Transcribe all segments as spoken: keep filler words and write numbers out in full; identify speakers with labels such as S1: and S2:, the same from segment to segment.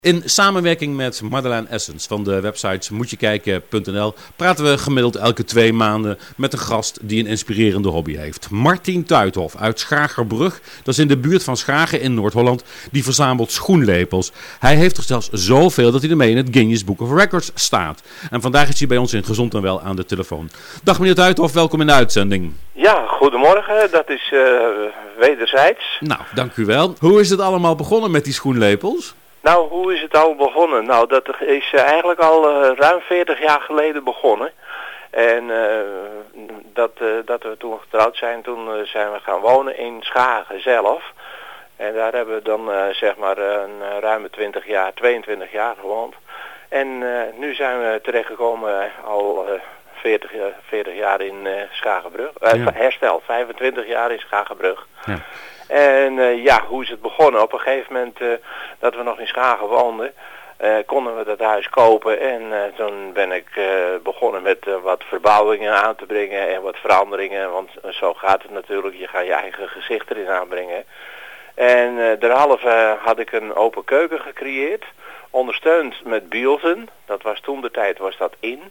S1: In samenwerking met Madeleine Essens van de website moetjekijken punt n l praten we gemiddeld elke twee maanden met een gast die een inspirerende hobby heeft. Martien Tuithof uit Schagerbrug, dat is in de buurt van Schagen in Noord-Holland, die verzamelt schoenlepels. Hij heeft er zelfs zoveel dat hij ermee in het Guinness Book of Records staat. En vandaag is hij bij ons in Gezond en Wel aan de telefoon. Dag meneer Tuithof, welkom in de uitzending.
S2: Ja, goedemorgen, dat is uh, wederzijds.
S1: Nou, dank u wel. Hoe is het allemaal begonnen met die schoenlepels?
S2: Nou, hoe is het al begonnen? Nou, dat is uh, eigenlijk al uh, ruim veertig jaar geleden begonnen. En uh, dat, uh, dat we toen getrouwd zijn, toen uh, zijn we gaan wonen in Schagen zelf. En daar hebben we dan uh, zeg maar uh, een ruime twintig jaar, tweeëntwintig jaar gewoond. En uh, nu zijn we terechtgekomen uh, al uh, veertig, uh, veertig jaar in uh, Schagenbrug. Uh, ja. Herstel, vijfentwintig jaar in Schagenbrug. Ja. En uh, ja, hoe is het begonnen? Op een gegeven moment uh, dat we nog in Schagen woonden, uh, konden we dat huis kopen. En uh, toen ben ik uh, begonnen met uh, wat verbouwingen aan te brengen en wat veranderingen. Want uh, zo gaat het natuurlijk, je gaat je eigen gezicht erin aanbrengen. En uh, derhalve had ik een open keuken gecreëerd, ondersteund met bielsen. Dat was toen de tijd, was dat in.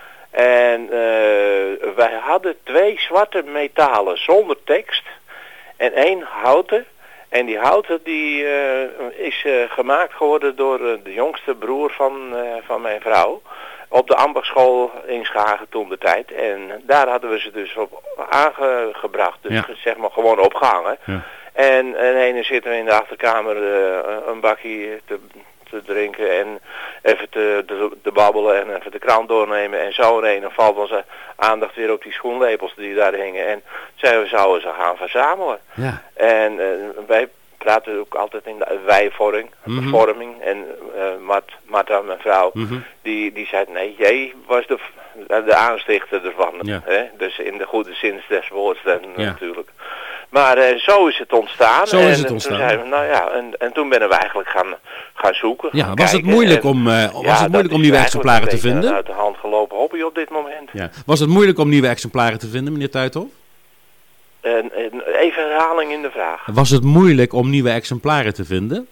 S2: En uh, wij hadden twee zwarte metalen zonder tekst. En één houten. En die houten die uh, is uh, gemaakt geworden door uh, de jongste broer van, uh, van mijn vrouw. Op de ambachtschool in Schagen toen de tijd. En daar hadden we ze dus op aangebracht. Dus ja. zeg maar gewoon opgehangen. Ja. En, en ene zitten we in de achterkamer uh, een bakje te, te drinken en even te, te, te babbelen en even de krant doornemen. En zo in een valt onze aandacht weer op die schoenlepels die daar hingen. En zeiden we zouden ze gaan verzamelen. Ja. En uh, wij praten ook altijd in de wijvorming. Mm-hmm. vorming. En uh, Mart, Marta, mijn vrouw, mm-hmm. die, die zei nee, jij was de, de aanstichter ervan. Ja. Hè? Dus in de goede zin des woords dan, ja. natuurlijk. Maar uh, zo is het ontstaan.
S1: Zo is
S2: en,
S1: het ontstaan.
S2: Toen we, nou ja, en, en toen ben we eigenlijk gaan, gaan zoeken.
S1: Ja,
S2: gaan
S1: was
S2: kijken.
S1: het moeilijk
S2: en,
S1: om, uh, was
S2: ja,
S1: het moeilijk om nieuwe exemplaren te vinden?
S2: Een uit de hand gelopen hobby op dit moment.
S1: Ja. Was het moeilijk om nieuwe exemplaren te vinden, meneer Tuithof?
S2: En, en even herhaling in de vraag.
S1: Was het moeilijk om nieuwe exemplaren te vinden?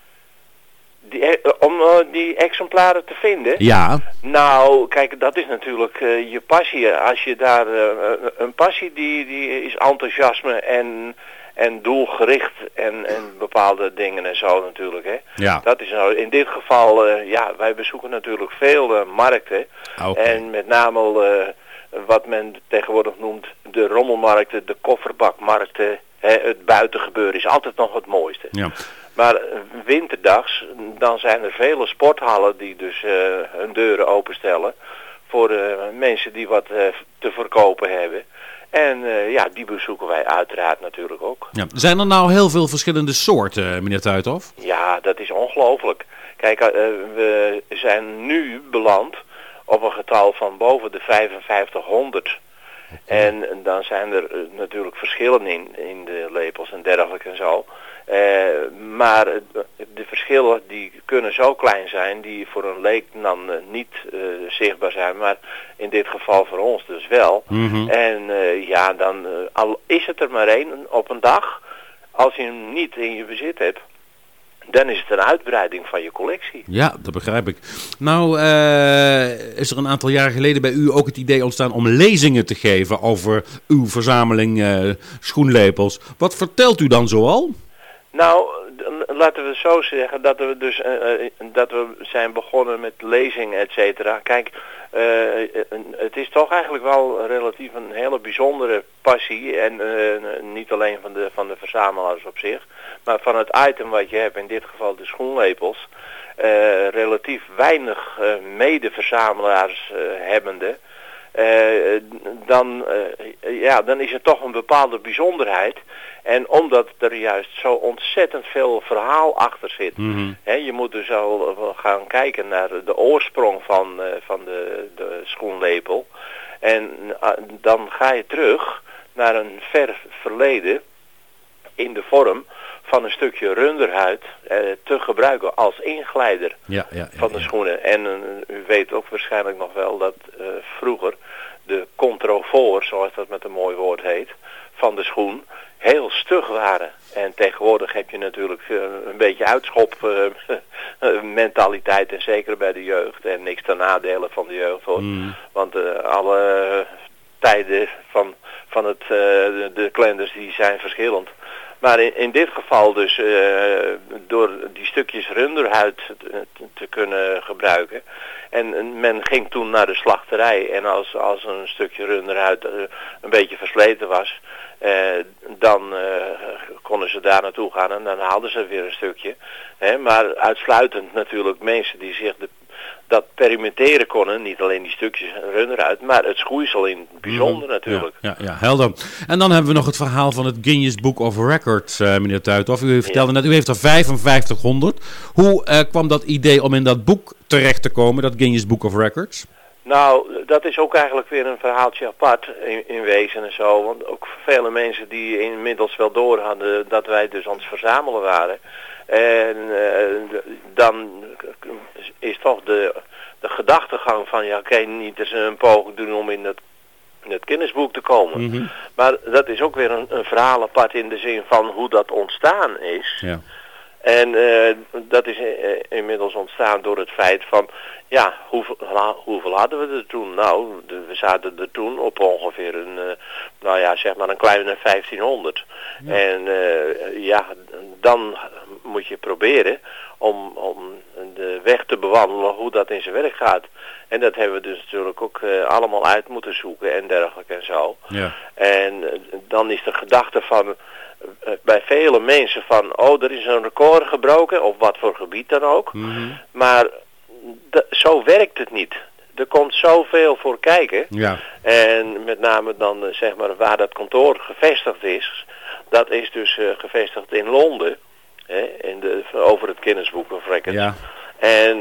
S2: Die, om uh, die exemplaren te vinden?
S1: Ja.
S2: Nou, kijk, dat is natuurlijk uh, je passie. Als je daar uh, een passie die, die is enthousiasme en, en doelgericht en, en bepaalde dingen en zo natuurlijk. Hè.
S1: Ja.
S2: Dat is nou in dit geval, uh, ja, wij bezoeken natuurlijk veel uh, markten.
S1: Okay.
S2: En met name uh, wat men tegenwoordig noemt de rommelmarkten, de kofferbakmarkten. Hè, het buitengebeuren is altijd nog het mooiste.
S1: Ja.
S2: Maar winterdags, dan zijn er vele sporthallen die dus uh, hun deuren openstellen voor uh, mensen die wat uh, te verkopen hebben. En uh, ja, die bezoeken wij uiteraard natuurlijk ook.
S1: Ja. Zijn er nou heel veel verschillende soorten, meneer Tuithof?
S2: Ja, dat is ongelooflijk. Kijk, uh, we zijn nu beland op een getal van boven de vijfenvijftighonderd. Okay. En dan zijn er uh, natuurlijk verschillen in, in de lepels en dergelijke en zo. Uh, maar uh, de verschillen die kunnen zo klein zijn die voor een leek dan uh, niet uh, zichtbaar zijn, maar in dit geval voor ons dus wel. Mm-hmm. En uh, ja, dan uh, al is het er maar één op een dag, als je hem niet in je bezit hebt, dan is het een uitbreiding van je collectie.
S1: Ja, dat begrijp ik. Nou, uh, is er een aantal jaren geleden bij u ook het idee ontstaan om lezingen te geven over uw verzameling uh, schoenlepels. Wat vertelt u dan zoal?
S2: Nou, laten we zo zeggen dat we dus uh, dat we zijn begonnen met lezingen, et cetera. Kijk, uh, het is toch eigenlijk wel relatief een hele bijzondere passie en uh, niet alleen van de van de verzamelaars op zich, maar van het item wat je hebt, in dit geval de schoenlepels, uh, relatief weinig uh, mede-verzamelaars uh, hebbende. Uh, dan, uh, ja, dan is het toch een bepaalde bijzonderheid. En omdat er juist zo ontzettend veel verhaal achter zit. Mm-hmm. Hè, je moet dus al gaan kijken naar de oorsprong van, uh, van de, de schoenlepel. En uh, dan ga je terug naar een ver verleden in de vorm van een stukje runderhuid uh, te gebruiken als inglijder
S1: ja, ja, ja,
S2: van de
S1: ja.
S2: schoenen. En uh, u weet ook waarschijnlijk nog wel dat uh, vroeger de controfort, zoals dat met een mooi woord heet, van de schoen, heel stug waren. En tegenwoordig heb je natuurlijk uh, een beetje uitschop uh, mentaliteit, en zeker bij de jeugd. En niks ten nadele van de jeugd hoor. Mm. Want uh, alle tijden van, van het, uh, de, de klenders die zijn verschillend. Maar in, in dit geval dus uh, door die stukjes runderhuid te, te kunnen gebruiken. En men ging toen naar de slachterij. En als, als een stukje runderhuid uh, een beetje versleten was, uh, dan uh, konden ze daar naartoe gaan en dan haalden ze weer een stukje. Hè, maar uitsluitend natuurlijk mensen die zich de, dat perimenteren konden. Niet alleen die stukjes runderhuid, maar het schoeisel in het bijzonder mm, natuurlijk.
S1: Ja, ja, ja, helder. En dan hebben we nog het verhaal van het Guinness Book of Records, uh, meneer Tuithoff. U vertelde ja. net, u heeft er vijfenvijftighonderd. Hoe uh, kwam dat idee om in dat boek terecht te komen, dat Guinness Book of Records?
S2: Nou, dat is ook eigenlijk weer een verhaaltje apart in, in wezen en zo. Want ook vele mensen die inmiddels wel door hadden dat wij dus aan het verzamelen waren. En uh, dan is toch de, de gedachtegang van, ja, kan je niet eens een poging doen om in het, in het kennisboek te komen. Mm-hmm. Maar dat is ook weer een, een verhaal apart in de zin van hoe dat ontstaan is. Ja. En uh, dat is uh, inmiddels ontstaan door het feit van, ja, hoeveel, hoeveel hadden we er toen? Nou, de, we zaten er toen op ongeveer een, uh, nou ja, zeg maar een kleine vijftienhonderd. Ja. En uh, ja, dan moet je proberen om, om de weg te bewandelen hoe dat in zijn werk gaat. En dat hebben we dus natuurlijk ook uh, allemaal uit moeten zoeken en dergelijke en zo. Ja. En uh, dan is de gedachte van uh, bij vele mensen van, oh, er is een record gebroken, of wat voor gebied dan ook. Mm-hmm. Maar d- zo werkt het niet. Er komt zoveel voor kijken. Ja. En met name dan uh, zeg maar waar dat kantoor gevestigd is, dat is dus uh, gevestigd in Londen. Hè, in de, over het Guinness Book of Records. Ja. En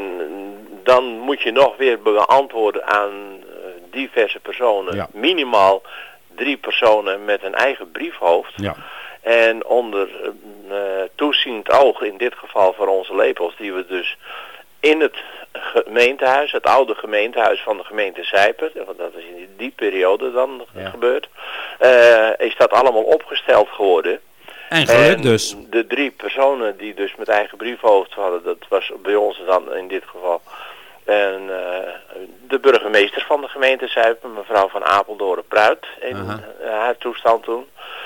S2: dan moet je nog weer beantwoorden aan uh, diverse personen. Ja. Minimaal drie personen met een eigen briefhoofd. Ja. En onder uh, toeziend oog, in dit geval voor onze lepels, die we dus in het gemeentehuis, het oude gemeentehuis van de gemeente Sijpen, want dat is in die periode dan ja. gebeurd, uh, is dat allemaal opgesteld geworden.
S1: En gelukt dus.
S2: De drie personen die dus met eigen briefhoofd hadden, dat was bij ons dan in dit geval. En uh, de burgemeester van de gemeente Zuipen, mevrouw van Apeldoorn Pruit, in uh, haar toestand toen.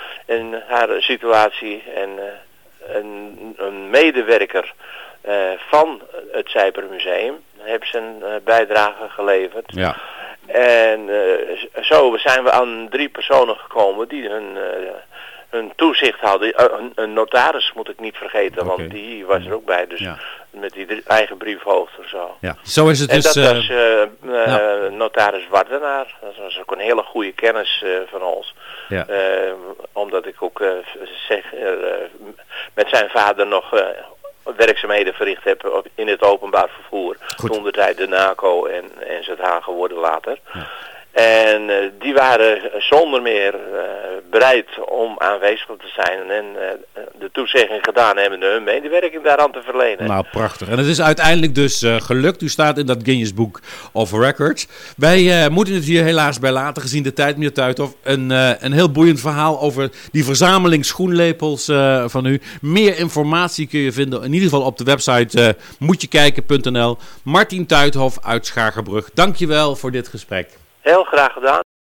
S2: En haar situatie en uh, een, een medewerker uh, van het Zuipermuseum heeft zijn uh, bijdrage geleverd. Ja. En uh, zo zijn we aan drie personen gekomen die hun... Uh, een toezicht hadden, een, een notaris moet ik niet vergeten, okay. Want die was er ook bij, dus ja. met die drie, eigen briefhoofd of zo.
S1: Ja. Zo is het
S2: en
S1: dus.
S2: dat uh, was uh, uh, ja. notaris Wardenaar, dat was ook een hele goede kennis uh, van ons. Ja. Uh, omdat ik ook uh, zeg, uh, met zijn vader nog uh, werkzaamheden verricht heb op, in het openbaar vervoer. Goed. Toen de tijd de NACO en, en Z H geworden later. Ja. En uh, die waren zonder meer uh, bereid om aanwezig te zijn en uh, de toezegging gedaan hebben hun medewerking daaraan te verlenen.
S1: Nou, prachtig. En het is uiteindelijk dus uh, gelukt. U staat in dat Guinness Book of Records. Wij uh, moeten het hier helaas bij laten, gezien de tijd, meneer Tuithoff. Een, uh, een heel boeiend verhaal over die verzameling schoenlepels uh, van u. Meer informatie kun je vinden in ieder geval op de website uh, moetjekijken punt n l. Martin Tuithoff uit Schagerbrug, dankjewel voor dit gesprek.
S2: Heel graag gedaan.